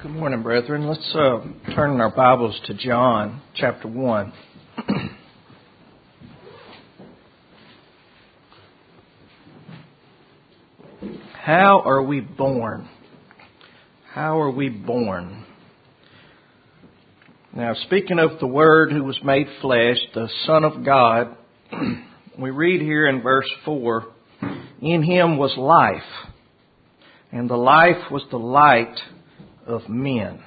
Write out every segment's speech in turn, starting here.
Good morning, brethren. Let's turn our Bibles to John chapter 1. How are we born? How are we born? Now, speaking of the Word who was made flesh, the Son of God, we read here in verse 4, "In Him was life, and the life was the light of men."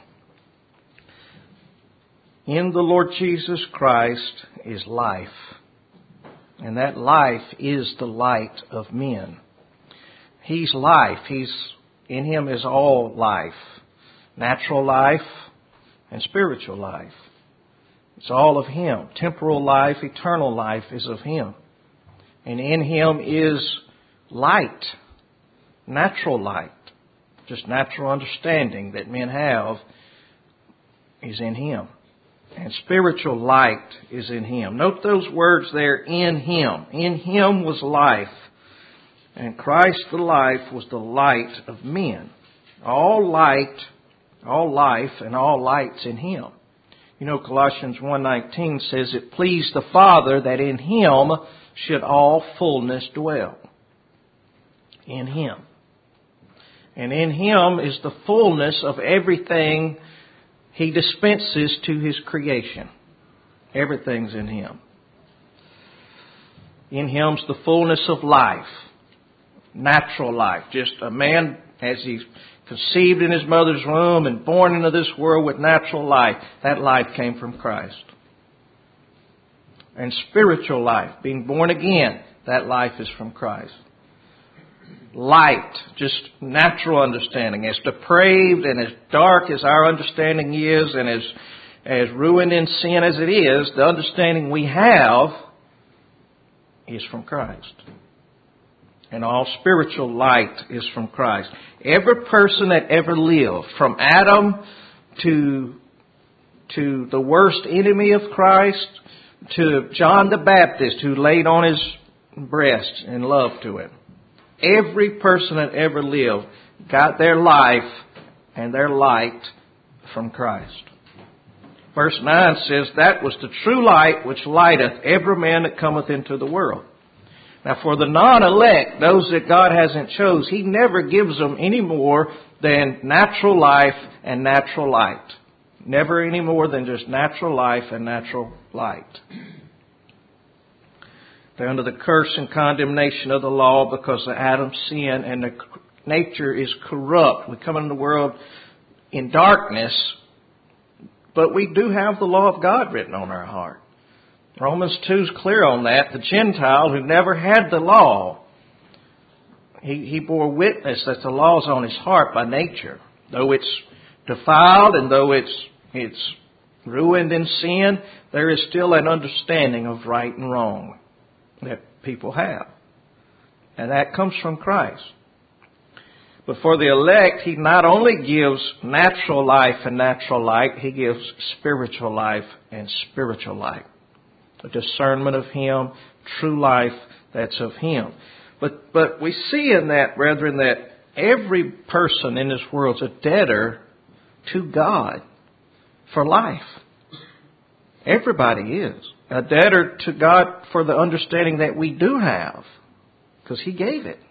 In the Lord Jesus Christ is life, and that life is the light of men. He's life. In Him is all life, natural life and spiritual life. It's all of Him. Temporal life, eternal life is of Him. And in Him is light, natural light. Just natural understanding that men have is in Him. And spiritual light is in Him. Note those words there, in Him. In Him was life. And Christ the life was the light of men. All light, all life, and all light's in Him. You know, Colossians 1:19 says, "It pleased the Father that in Him should all fullness dwell." In Him. And in Him is the fullness of everything He dispenses to His creation. Everything's in Him. In Him's the fullness of life. Natural life. Just a man, as he's conceived in his mother's womb and born into this world with natural life, that life came from Christ. And spiritual life, being born again, that life is from Christ. Light, just natural understanding. As depraved and as dark as our understanding is, and as ruined in sin as it is, the understanding we have is from Christ. And all spiritual light is from Christ. Every person that ever lived, from Adam to the worst enemy of Christ, to John the Baptist who laid on his breast in love to Him. Every person that ever lived got their life and their light from Christ. Verse 9 says, "That was the true light which lighteth every man that cometh into the world." Now for the non-elect, those that God hasn't chose, He never gives them any more than natural life and natural light. Never any more than just natural life and natural light. They're under the curse and condemnation of the law because of Adam's sin, and the nature is corrupt. We come into the world in darkness, but we do have the law of God written on our heart. Romans 2 is clear on that. The Gentile who never had the law, he bore witness that the law is on his heart by nature. Though it's defiled and though it's ruined in sin, there is still an understanding of right and wrong that people have. And that comes from Christ. But for the elect, He not only gives natural life and natural light, He gives spiritual life and spiritual light. A discernment of Him, true life that's of Him. But we see in that, brethren, that every person in this world is a debtor to God for life. Everybody is a debtor to God for the understanding that we do have, because He gave it.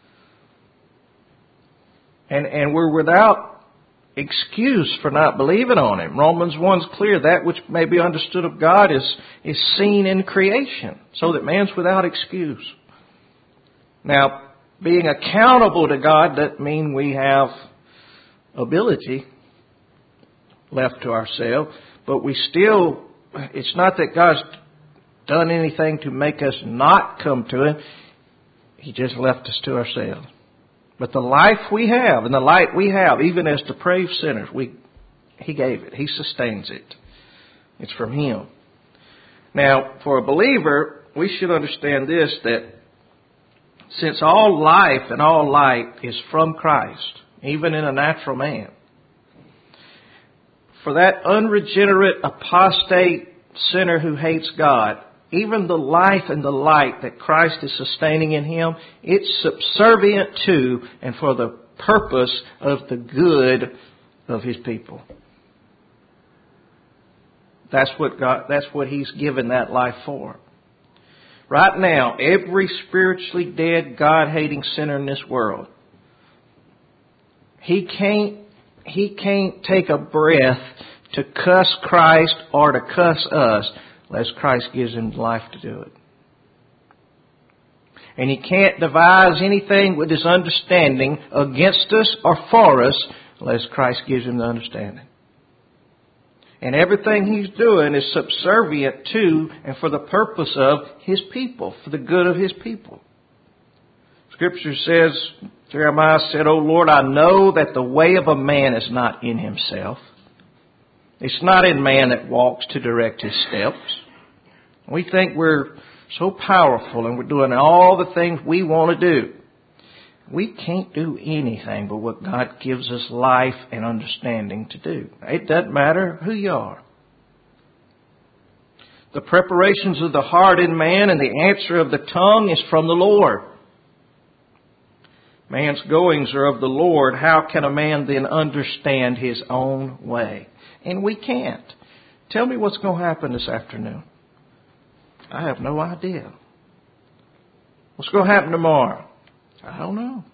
And we're without excuse for not believing on Him. Romans 1's clear, that which may be understood of God is seen in creation, so that man's without excuse. Now, being accountable to God doesn't mean we have ability left to ourselves, but we still, it's not that God's done anything to make us not come to Him. He just left us to ourselves. But the life we have and the light we have, even as depraved sinners, He gave it. He sustains it. It's from Him. Now, for a believer, we should understand this, that since all life and all light is from Christ, even in a natural man, for that unregenerate, apostate sinner who hates God, even the life and the light that Christ is sustaining in him, it's subservient to and for the purpose of the good of His people. That's what He's given that life for. Right now, every spiritually dead, God-hating sinner in this world, he can't take a breath to cuss Christ or to cuss us unless Christ gives him life to do it. And he can't devise anything with his understanding against us or for us unless Christ gives him the understanding. And everything he's doing is subservient to and for the purpose of His people, for the good of His people. Scripture says, Jeremiah said, "O Lord, I know that the way of a man is not in himself. It's not in man that walks to direct his steps." We think we're so powerful and we're doing all the things we want to do. We can't do anything but what God gives us life and understanding to do. It doesn't matter who you are. The preparations of the heart in man and the answer of the tongue is from the Lord. Man's goings are of the Lord. How can a man then understand his own way? And we can't. Tell me what's going to happen this afternoon. I have no idea. What's going to happen tomorrow? I don't know.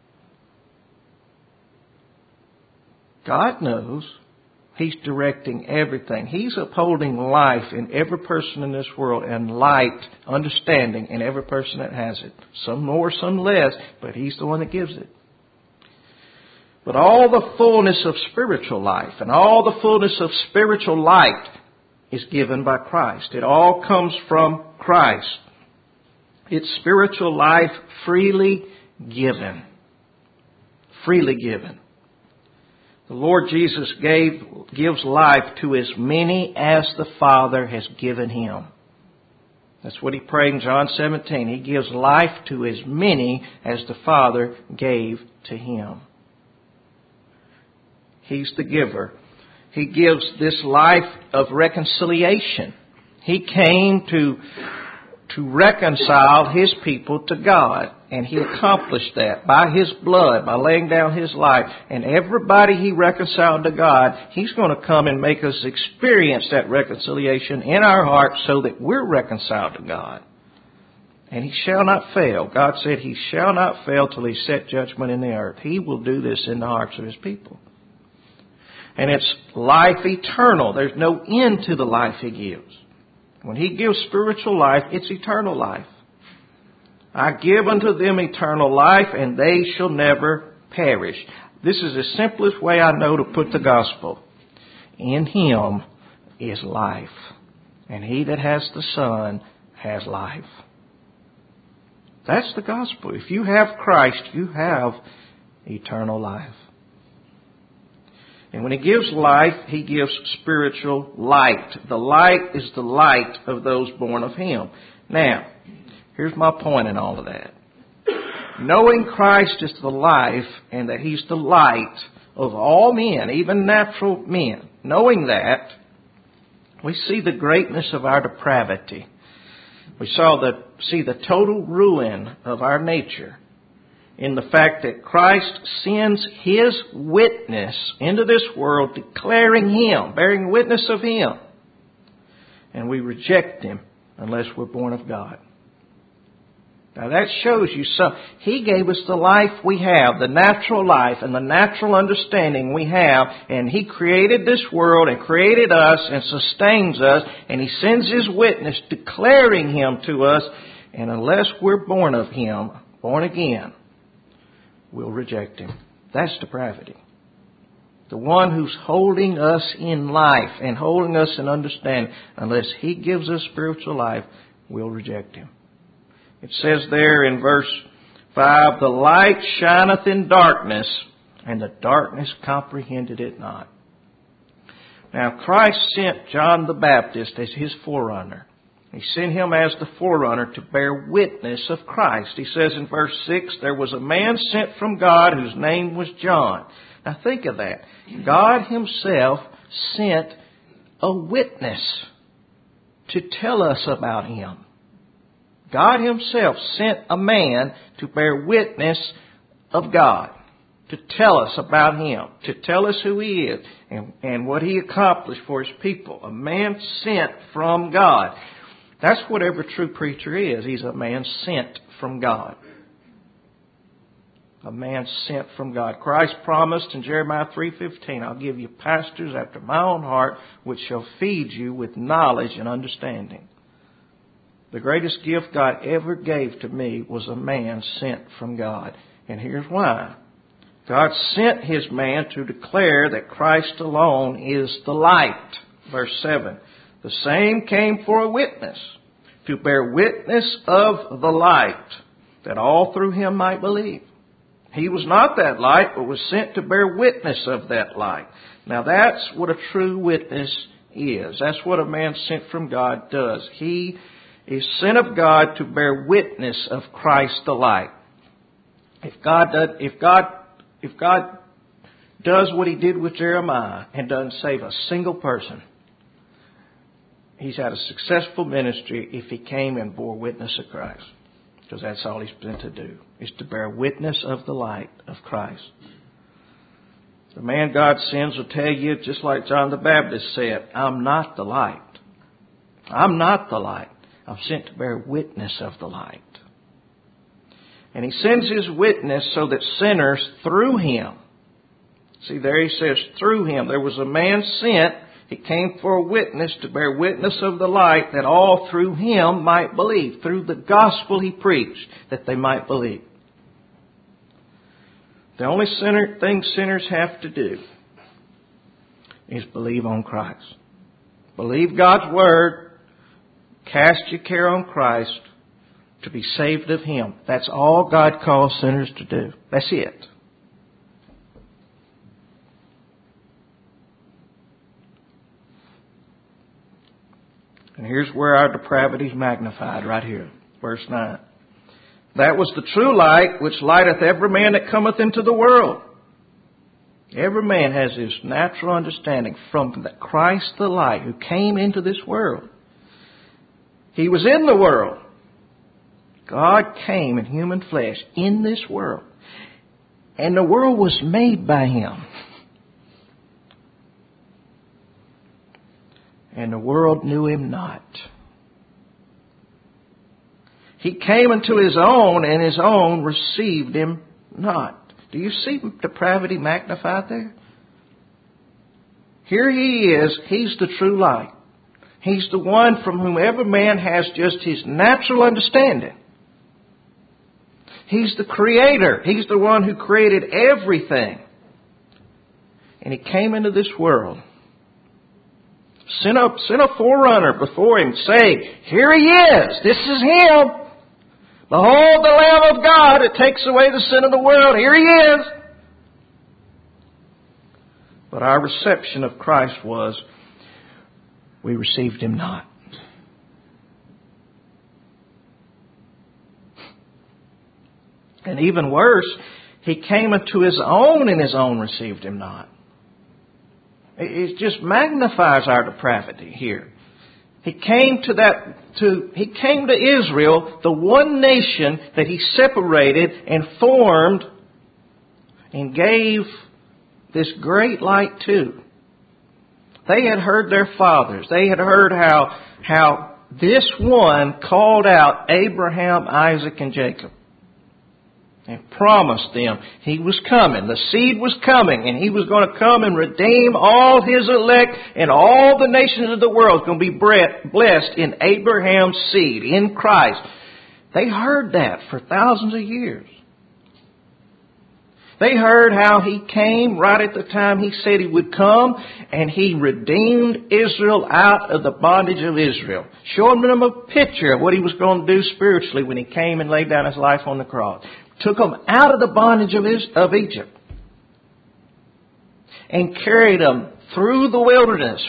God knows. He's directing everything. He's upholding life in every person in this world and light, understanding in every person that has it. Some more, some less, but He's the one that gives it. But all the fullness of spiritual life and all the fullness of spiritual light is given by Christ. It all comes from Christ. It's spiritual life freely given. Freely given. The Lord Jesus gives life to as many as the Father has given Him. That's what He prayed in John 17. He gives life to as many as the Father gave to Him. He's the giver. He gives this life of reconciliation. He came to reconcile His people to God. And He accomplished that by His blood, by laying down His life. And everybody He reconciled to God, He's going to come and make us experience that reconciliation in our hearts so that we're reconciled to God. And He shall not fail. God said He shall not fail till He set judgment in the earth. He will do this in the hearts of His people. And it's life eternal. There's no end to the life He gives. When He gives spiritual life, it's eternal life. I give unto them eternal life, and they shall never perish. This is the simplest way I know to put the gospel. In Him is life. And he that has the Son has life. That's the gospel. If you have Christ, you have eternal life. And when He gives life, He gives spiritual light. The light is the light of those born of Him. Now, here's my point in all of that. Knowing Christ is the life and that He's the light of all men, even natural men. Knowing that, we see the greatness of our depravity. We see the total ruin of our nature in the fact that Christ sends His witness into this world, declaring Him, bearing witness of Him. And we reject Him unless we're born of God. Now that shows you something. He gave us the life we have, the natural life and the natural understanding we have. And He created this world and created us and sustains us. And He sends His witness declaring Him to us. And unless we're born of Him, born again, we'll reject Him. That's depravity. The one who's holding us in life and holding us in understanding, unless He gives us spiritual life, we'll reject Him. It says there in verse 5, the light shineth in darkness, and the darkness comprehended it not. Now Christ sent John the Baptist as His forerunner. He sent him as the forerunner to bear witness of Christ. He says in verse 6, there was a man sent from God whose name was John. Now think of that. God Himself sent a witness to tell us about Him. God Himself sent a man to bear witness of God, to tell us about Him, to tell us who He is and what He accomplished for His people. A man sent from God. That's what every true preacher is. He's a man sent from God. A man sent from God. Christ promised in Jeremiah 3:15, I'll give you pastors after my own heart, which shall feed you with knowledge and understanding. The greatest gift God ever gave to me was a man sent from God. And here's why. God sent His man to declare that Christ alone is the light. Verse 7. The same came for a witness, to bear witness of the light, that all through Him might believe. He was not that light, but was sent to bear witness of that light. Now that's what a true witness is. That's what a man sent from God does. He is sent of God to bear witness of Christ the light. If God does what He did with Jeremiah and doesn't save a single person, He's had a successful ministry if He came and bore witness of Christ. Because that's all He's been to do, is to bear witness of the light of Christ. The man God sends will tell you, just like John the Baptist said, I'm not the light. I'm not the light. I'm sent to bear witness of the light. And He sends His witness so that sinners through Him. See, there He says, through Him. There was a man sent. He came for a witness to bear witness of the light, that all through Him might believe. Through the gospel He preached, that they might believe. The only thing sinners have to do is believe on Christ. Believe God's Word. Cast your care on Christ to be saved of Him. That's all God calls sinners to do. That's it. And here's where our depravity is magnified, right here. Verse 9. That was the true light, which lighteth every man that cometh into the world. Every man has his natural understanding from Christ the light, who came into this world. He was in the world. God came in human flesh in this world. And the world was made by Him. And the world knew Him not. He came unto His own, and His own received Him not. Do you see depravity magnified there? Here He is. He's the true light. He's the one from whom every man has just his natural understanding. He's the Creator. He's the one who created everything. And He came into this world. Sent a forerunner before Him, saying, here He is. This is Him. Behold the Lamb of God that takes away the sin of the world. Here He is. But our reception of Christ was, we received Him not. And even worse, He came unto His own, and His own received Him not. It just magnifies our depravity here. He came to Israel, the one nation that He separated and formed and gave this great light to. They had heard their fathers. They had heard how this one called out Abraham, Isaac, and Jacob. And promised them He was coming. The seed was coming. And He was going to come and redeem all His elect. And all the nations of the world going to be blessed in Abraham's seed, in Christ. They heard that for thousands of years. They heard how He came right at the time He said He would come. And He redeemed Israel out of the bondage of Israel. Showing them a picture of what He was going to do spiritually when He came and laid down His life on the cross. Took them out of the bondage of Egypt. And carried them through the wilderness.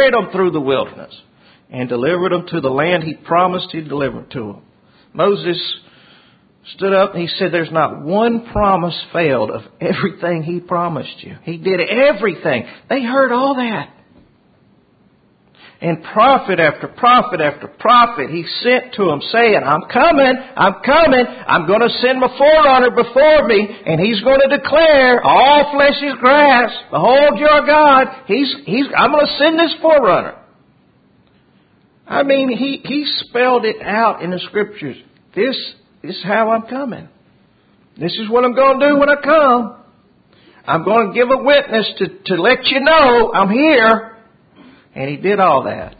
And delivered them to the land He promised He'd deliver to them. Moses stood up and he said, there's not one promise failed of everything He promised you. He did everything. They heard all that. And prophet after prophet after prophet he sent to him saying, I'm coming, I'm going to send my forerunner before me, and he's going to declare, all flesh is grass, behold your God, I'm going to send this forerunner. I mean, he spelled it out in the Scriptures. This is how I'm coming. This is what I'm going to do when I come. I'm going to give a witness to let you know I'm here. And he did all that.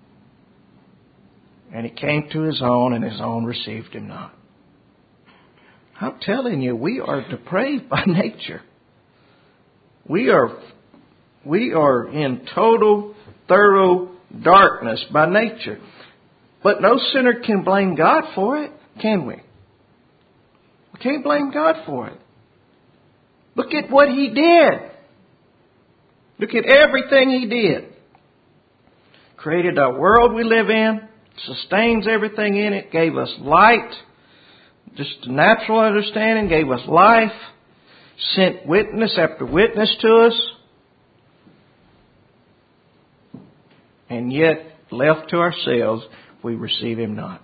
And he came to his own, and his own received him not. I'm telling you, we are depraved by nature. We are in total, thorough darkness by nature. But no sinner can blame God for it, can we? We can't blame God for it. Look at what He did. Look at everything He did. Created our world we live in, sustains everything in it, gave us light, just natural understanding, gave us life, sent witness after witness to us, and yet, left to ourselves, we receive Him not.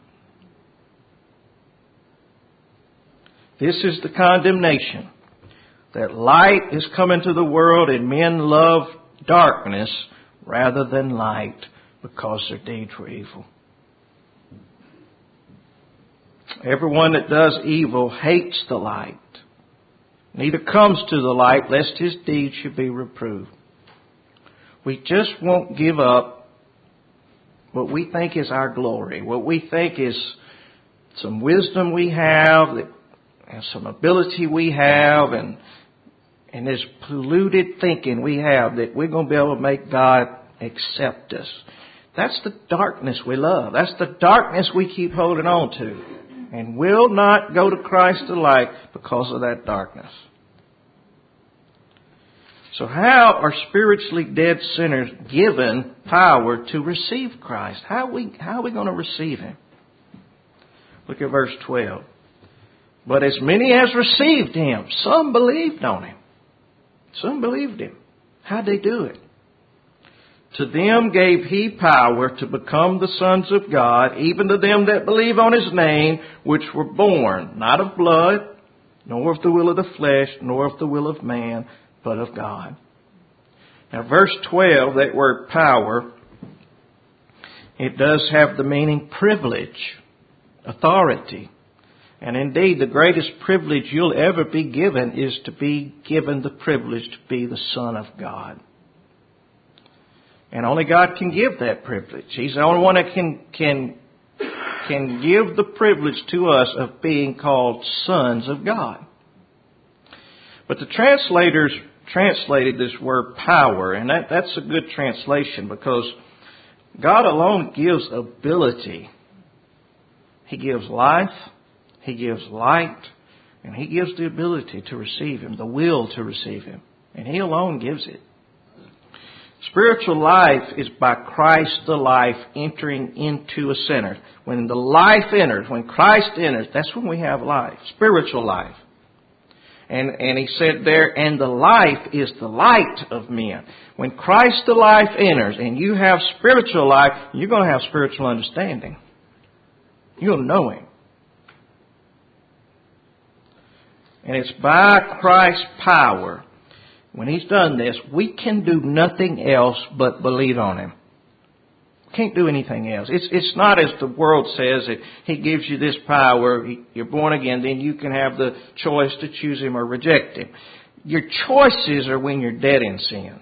This is the condemnation, that light is come into the world and men love darkness rather than light because their deeds were evil. Everyone that does evil hates the light, neither comes to the light lest his deeds should be reproved. We just won't give up what we think is our glory, what we think is some wisdom we have, and some ability we have, and this polluted thinking we have that we're going to be able to make God accept us. That's the darkness we love. That's the darkness we keep holding on to, and will not go to Christ the light because of that darkness. So how are spiritually dead sinners given power to receive Christ? How are we going to receive Him? Look at verse 12. But as many as received Him, some believed on Him. Some believed Him. How'd they do it? To them gave He power to become the sons of God, even to them that believe on His name, which were born, not of blood, nor of the will of the flesh, nor of the will of man, but of God. Now verse 12, that word power, it does have the meaning privilege, authority. And indeed, the greatest privilege you'll ever be given is to be given the privilege to be the Son of God. And only God can give that privilege. He's the only one that can give the privilege to us of being called sons of God. But the translators translated this word power, and that's a good translation because God alone gives ability. He gives life, He gives light, and He gives the ability to receive Him, the will to receive Him. And He alone gives it. Spiritual life is by Christ the life entering into a sinner. When the life enters, when Christ enters, that's when we have life, spiritual life. And he said there, and the life is the light of men. When Christ the life enters and you have spiritual life, you're going to have spiritual understanding. You'll know Him. And it's by Christ's power. When He's done this, we can do nothing else but believe on Him. We can't do anything else. It's not as the world says that He gives you this power, you're born again, then you can have the choice to choose Him or reject Him. Your choices are when you're dead in sin.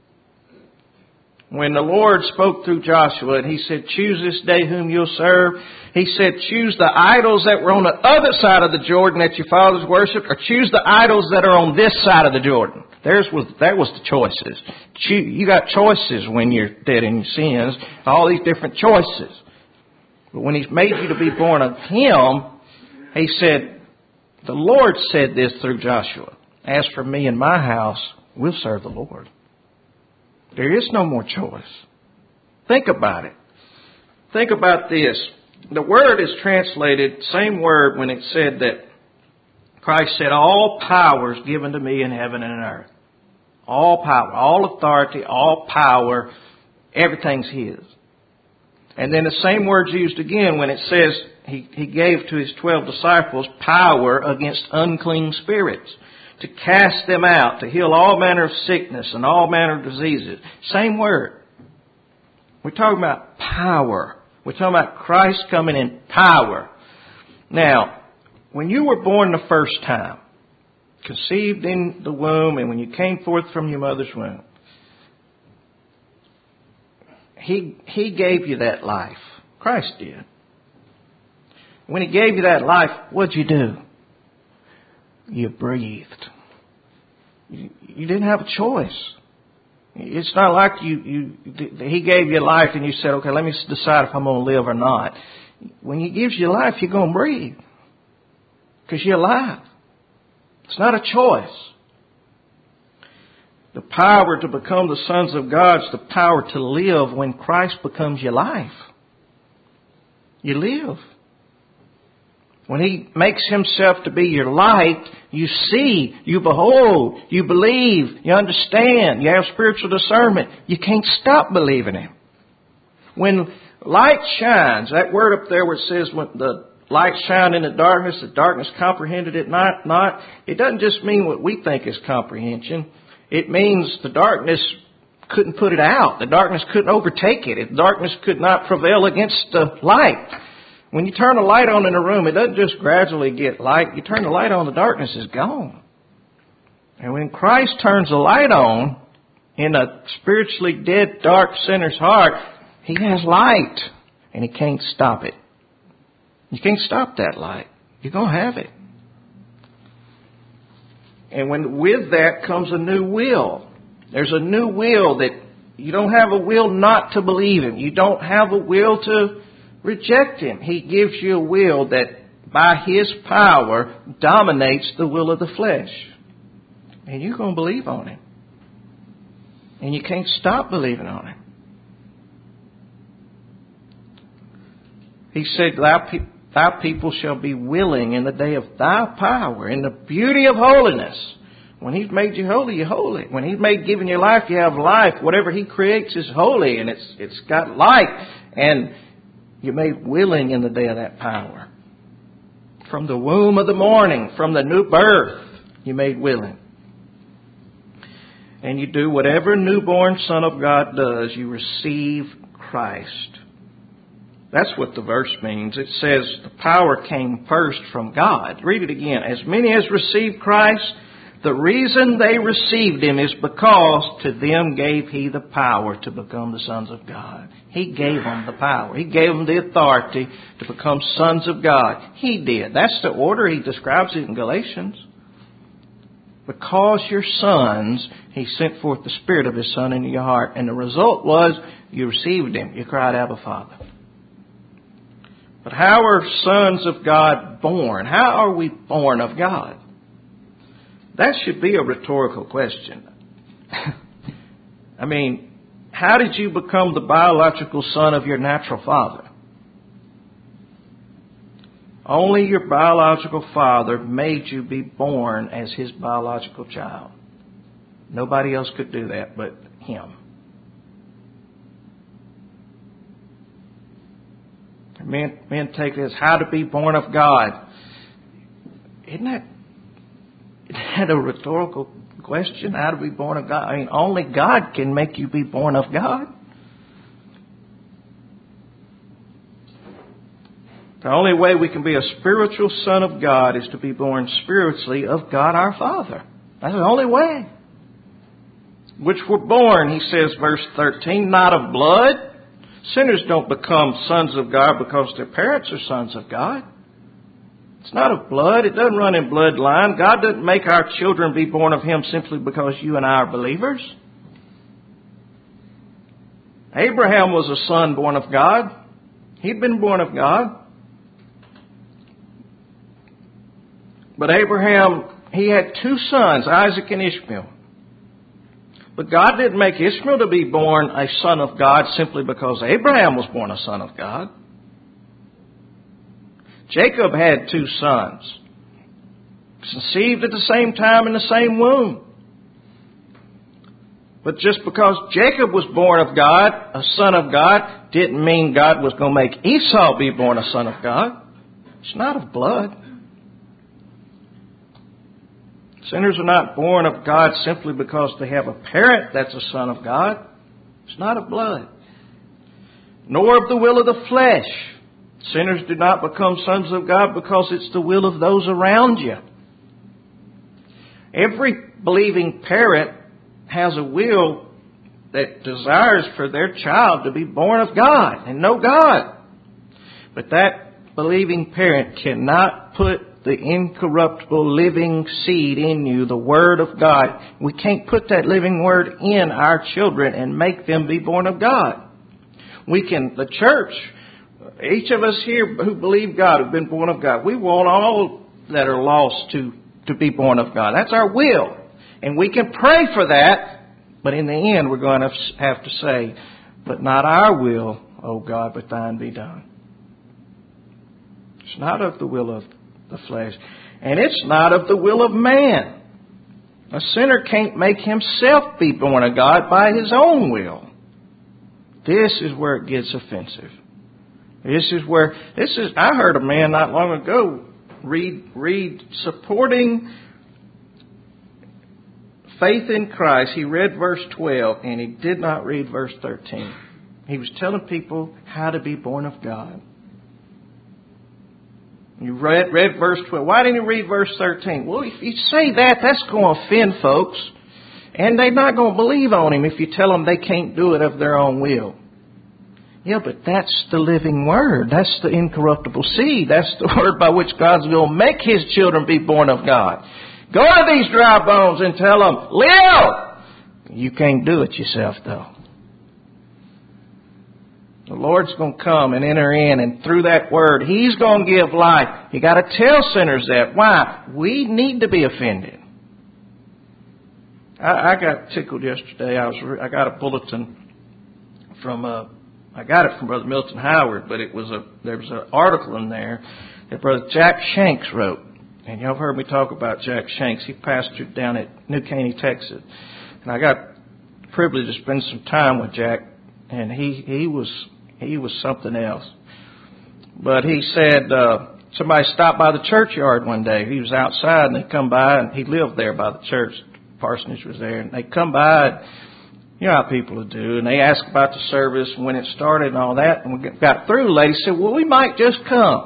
When the Lord spoke through Joshua and He said, choose this day whom you'll serve, He said, choose the idols that were on the other side of the Jordan that your fathers worshipped, or choose the idols that are on this side of the Jordan. That was the choices. You got choices when you're dead in your sins, all these different choices. But when He's made you to be born of Him, He said, the Lord said this through Joshua, as for me and my house, we'll serve the Lord. There is no more choice. Think about it. Think about this. The word is translated, same word when it said that Christ said, all power is given to me in heaven and in earth. All power, all authority, all power, everything's His. And then the same word's used again when it says he gave to his 12 disciples power against unclean spirits, to cast them out, to heal all manner of sickness and all manner of diseases. Same word. We're talking about power. We're talking about Christ coming in power. Now, when you were born the first time, conceived in the womb, and when you came forth from your mother's womb, He gave you that life. Christ did. When He gave you that life, what'd you do? You breathed. You didn't have a choice. It's not like He gave you life and you said, okay, let me decide if I'm going to live or not. When He gives you life, you're going to breathe. Because you're alive. It's not a choice. The power to become the sons of God is the power to live when Christ becomes your life. You live. When He makes Himself to be your light, you see, you behold, you believe, you understand, you have spiritual discernment. You can't stop believing Him. When light shines, that word up there where it says when the light shine in the darkness comprehended it not. It doesn't just mean what we think is comprehension. It means the darkness couldn't put it out. The darkness couldn't overtake it. The darkness could not prevail against the light. When you turn a light on in a room, it doesn't just gradually get light. You turn the light on, the darkness is gone. And when Christ turns the light on in a spiritually dead, dark sinner's heart, He has light. And He can't stop it. You can't stop that light. You're going to have it. And with that comes a new will. There's a new will that you don't have a will not to believe Him. You don't have a will to reject Him. He gives you a will that by His power dominates the will of the flesh. And you're going to believe on Him. And you can't stop believing on Him. He said, Thy people shall be willing in the day of Thy power, in the beauty of holiness. When He's made you holy, you're holy. When He's made giving you life, you have life. Whatever He creates is holy, and it's got life. And you're made willing in the day of that power. From the womb of the morning, from the new birth, you're made willing. And you do whatever newborn Son of God does. You receive Christ. That's what the verse means. It says the power came first from God. Read it again. As many as received Christ, the reason they received Him is because to them gave He the power to become the sons of God. He gave them the power. He gave them the authority to become sons of God. He did. That's the order. He describes it in Galatians. Because you're sons, He sent forth the Spirit of His Son into your heart. And the result was you received Him. You cried, Abba, Father. But how are sons of God born? How are we born of God? That should be a rhetorical question. I mean, how did you become the biological son of your natural father? Only your biological father made you be born as His biological child. Nobody else could do that but Him. Men take this, how to be born of God. Isn't that a rhetorical question? How to be born of God? I mean, only God can make you be born of God. The only way we can be a spiritual son of God is to be born spiritually of God our Father. That's the only way. Which were born, he says, verse 13, not of blood. Sinners don't become sons of God because their parents are sons of God. It's not of blood. It doesn't run in bloodline. God doesn't make our children be born of Him simply because you and I are believers. Abraham was a son born of God. He'd been born of God. But Abraham, he had two sons, Isaac and Ishmael. But God didn't make Ishmael to be born a son of God simply because Abraham was born a son of God. Jacob had two sons, conceived at the same time in the same womb. But just because Jacob was born of God, a son of God, didn't mean God was going to make Esau be born a son of God. It's not of blood. Sinners are not born of God simply because they have a parent that's a son of God. It's not of blood. Nor of the will of the flesh. Sinners do not become sons of God because it's the will of those around you. Every believing parent has a will that desires for their child to be born of God and know God. But that believing parent cannot put the incorruptible living seed in you, the Word of God. We can't put that living Word in our children and make them be born of God. We can, the church, each of us here who believe God, who've been born of God, we want all that are lost to be born of God. That's our will. And we can pray for that, but in the end we're going to have to say, but not our will, O God, but thine be done. It's not of the will of the flesh. And it's not of the will of man. A sinner can't make himself be born of God by his own will. This is where it gets offensive. I heard a man not long ago read supporting faith in Christ. He read verse 12 and he did not read verse 13. He was telling people how to be born of God. You read verse 12. Why didn't you read verse 13? Well, if you say that, that's going to offend folks. And they're not going to believe on him if you tell them they can't do it of their own will. Yeah, but that's the living Word. That's the incorruptible seed. That's the Word by which God's will make His children be born of God. Go to these dry bones and tell them, live! You can't do it yourself, though. The Lord's going to come and enter in, and through that Word, He's going to give life. You got to tell sinners that. Why? We need to be offended. I got tickled yesterday. I got a bulletin from I got it from Brother Milton Howard, but there was an article in there that Brother Jack Shanks wrote. And y'all have heard me talk about Jack Shanks. He pastored down at New Caney, Texas. And I got the privilege to spend some time with Jack, and he was something else. But he said somebody stopped by the churchyard one day. He was outside, and they come by, and he lived there by the church. The parsonage was there, and they come by, and you know how people do, and they asked about the service and when it started and all that. And we got through. The lady said, well, we might just come.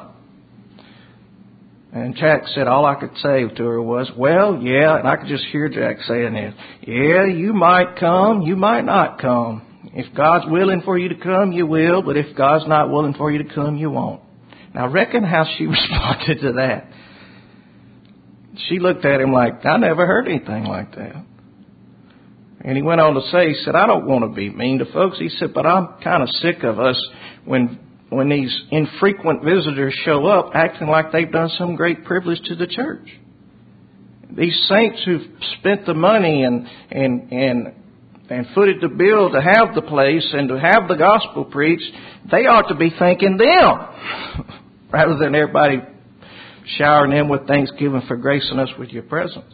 And Jack said, all I could say to her was, well, yeah. And I could just hear Jack saying this. Yeah, you might come, you might not come. If God's willing for you to come, you will. But if God's not willing for you to come, you won't. Now, reckon how she responded to that. She looked at him like, I never heard anything like that. And he went on to say, he said, I don't want to be mean to folks. He said, but I'm kind of sick of us when these infrequent visitors show up acting like they've done some great privilege to the church. These saints who've spent the money and footed the bill to have the place and to have the gospel preached, they ought to be thanking them rather than everybody showering them with thanksgiving for gracing us with your presence.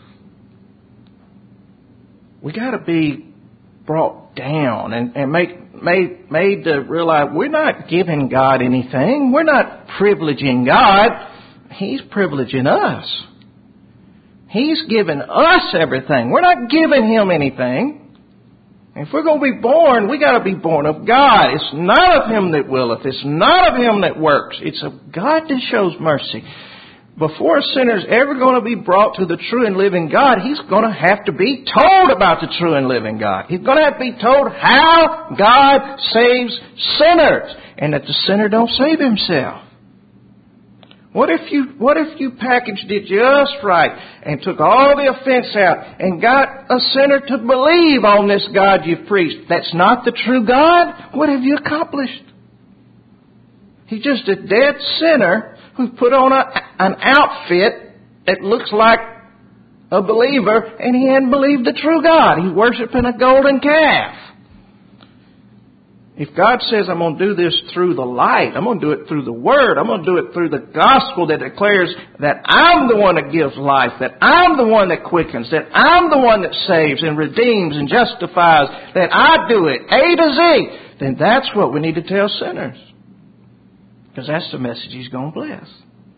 We got to be brought down and made to realize we're not giving God anything. We're not privileging God. He's privileging us. He's given us everything. We're not giving Him anything. If we're going to be born, we got to be born of God. It's not of Him that willeth. It's not of Him that works. It's of God that shows mercy. Before a sinner's ever going to be brought to the true and living God, he's going to have to be told about the true and living God. He's going to have to be told how God saves sinners, and that the sinner don't save himself. What if you packaged it just right and took all the offense out and got a sinner to believe on this God you've preached? That's not the true God? What have you accomplished? He's just a dead sinner who put on an outfit that looks like a believer, and he hadn't believed the true God. He's worshiping a golden calf. If God says I'm going to do this through the light, I'm going to do it through the Word, I'm going to do it through the gospel that declares that I'm the one that gives life, that I'm the one that quickens, that I'm the one that saves and redeems and justifies, that I do it, A to Z, then that's what we need to tell sinners. Because that's the message He's going to bless.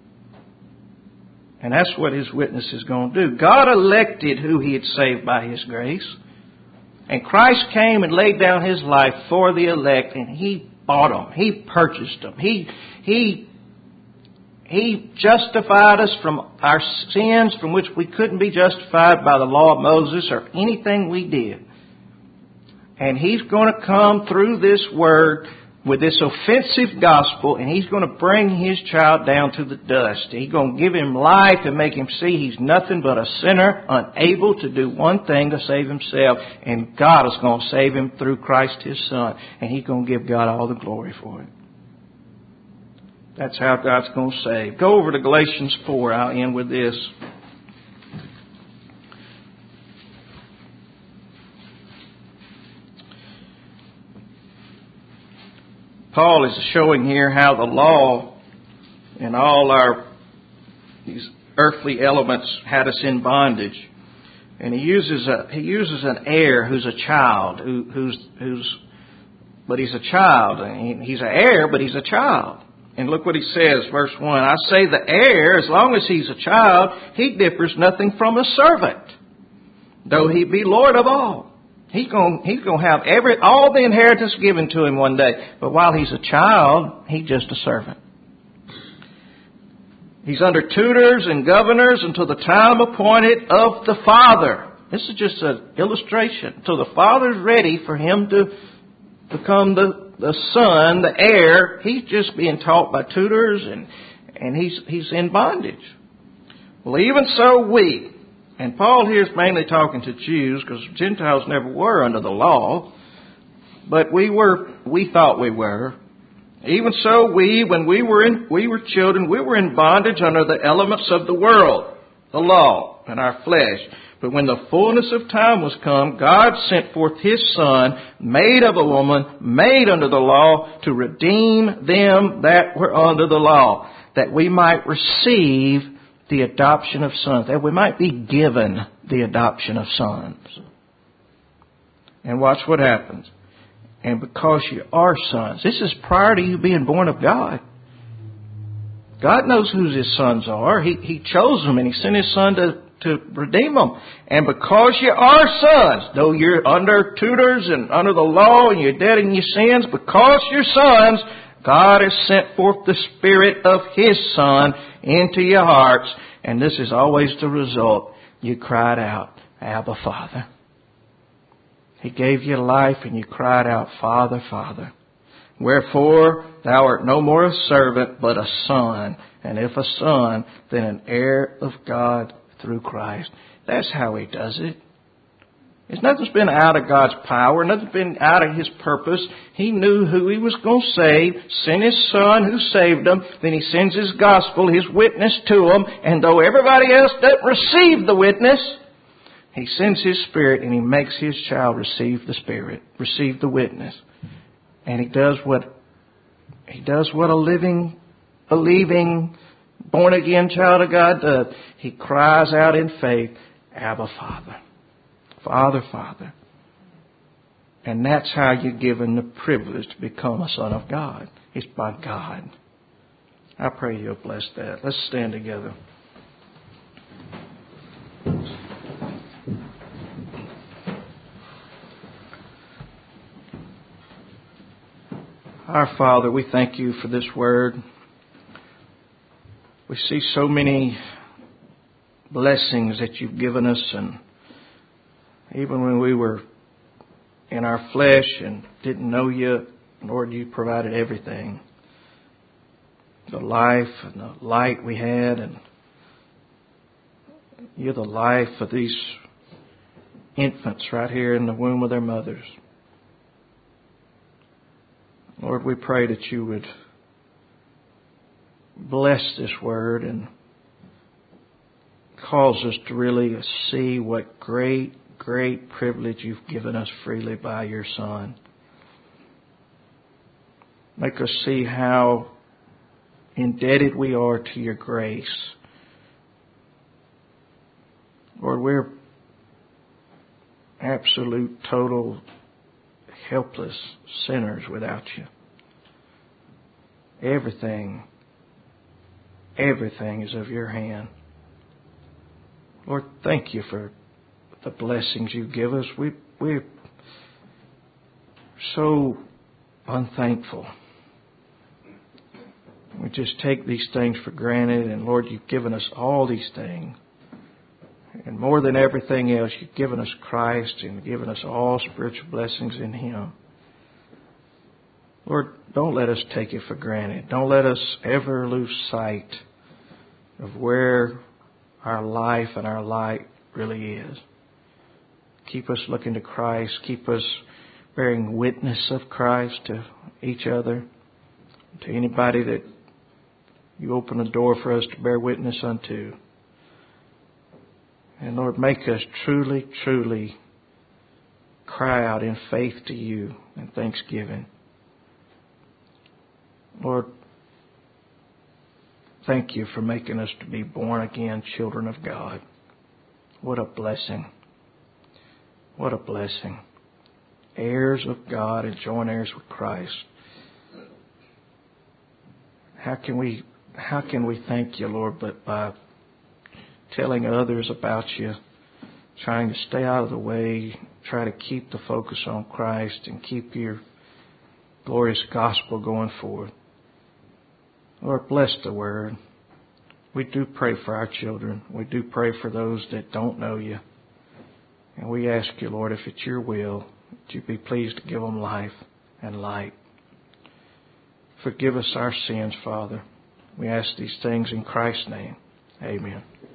And that's what His witness is going to do. God elected who He had saved by His grace. And Christ came and laid down His life for the elect, and He bought them. He purchased them. He justified us from our sins from which we couldn't be justified by the law of Moses or anything we did. And He's going to come through this Word with this offensive gospel, and He's going to bring His child down to the dust. He's going to give him life and make him see he's nothing but a sinner, unable to do one thing to save himself. And God is going to save him through Christ His Son. And He's going to give God all the glory for it. That's how God's going to save. Go over to Galatians 4. I'll end with this. Paul is showing here how the law and all these earthly elements had us in bondage, and he uses an heir who's a child, but he's a child. He's an heir, but he's a child. And look what he says, verse 1. I say the heir, as long as he's a child, he differs nothing from a servant, though he be Lord of all. He's going to have all the inheritance given to him one day. But while he's a child, he's just a servant. He's under tutors and governors until the time appointed of the Father. This is just an illustration. Until the Father's ready for him to become the son, the heir, he's just being taught by tutors and he's in bondage. Well, even so we... And Paul here is mainly talking to Jews because Gentiles never were under the law. But we thought we were. Even so when we were children, we were in bondage under the elements of the world, the law, and our flesh. But when the fullness of time was come, God sent forth His Son, made of a woman, made under the law, to redeem them that were under the law, that we might receive the adoption of sons, that we might be given the adoption of sons. And watch what happens. And because you are sons, this is prior to you being born of God. God knows who His sons are. He chose them and He sent His Son to redeem them. And because you are sons, though you're under tutors and under the law and you're dead in your sins, because you're sons, God has sent forth the Spirit of His Son into your hearts. And this is always the result. You cried out, Abba, Father. He gave you life and you cried out, Father, Father. Wherefore thou art no more a servant, but a son. And if a son, then an heir of God through Christ. That's how He does it. Nothing's been out of God's power. Nothing's been out of His purpose. He knew who He was going to save, sent His Son who saved them. Then He sends His gospel, His witness to them. And though everybody else doesn't receive the witness, He sends His Spirit and He makes His child receive the Spirit, receive the witness. And He does what a living, believing, born-again child of God does. He cries out in faith, Abba, Father. Father, Father. And that's how you're given the privilege to become a son of God. It's by God. I pray you'll bless that. Let's stand together. Our Father, we thank You for this word. We see so many blessings that You've given us, and even when we were in our flesh and didn't know You, Lord, You provided everything. The life and the light we had, and You're the life of these infants right here in the womb of their mothers. Lord, we pray that You would bless this word and cause us to really see what great privilege You've given us freely by Your Son. Make us see how indebted we are to your grace. Lord, we're absolute, total, helpless sinners without you. Everything is of your hand. Lord, thank you for the blessings you give us. We're so unthankful. We just take these things for granted. And Lord, you've given us all these things. And more than everything else, you've given us Christ and given us all spiritual blessings in Him. Lord, don't let us take it for granted. Don't let us ever lose sight of where our life and our light really is. Keep us looking to Christ. Keep us bearing witness of Christ to each other, to anybody that you open a door for us to bear witness unto. And Lord, make us truly, truly cry out in faith to you and thanksgiving. Lord, thank you for making us to be born again children of God. What a blessing. What a blessing. Heirs of God and joint heirs with Christ. How can we thank you, Lord, but by telling others about you, trying to stay out of the way, try to keep the focus on Christ and keep your glorious gospel going forward. Lord, bless the word. We do pray for our children. We do pray for those that don't know you. And we ask you, Lord, if it's your will, that you be pleased to give them life and light. Forgive us our sins, Father. We ask these things in Christ's name. Amen.